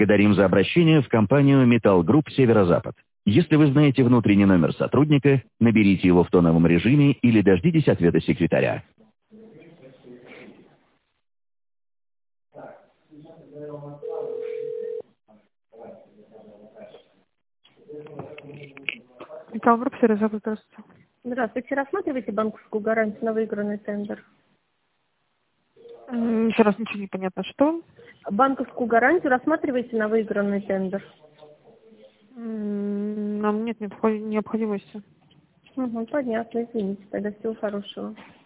Благодарим за обращение в компанию Металл Групп Северо-Запад. Если вы знаете внутренний номер сотрудника, наберите его в тоновом режиме или дождитесь ответа секретаря. Металл Групп Северо-Запад, здравствуйте. Здравствуйте. Рассматриваете банковскую гарантию на выигранный тендер? Еще раз ничего не понятно. Что? Банковскую гарантию рассматриваете на выигранный тендер? Нам нет необходимости. Понятно, извините. Тогда всего хорошего.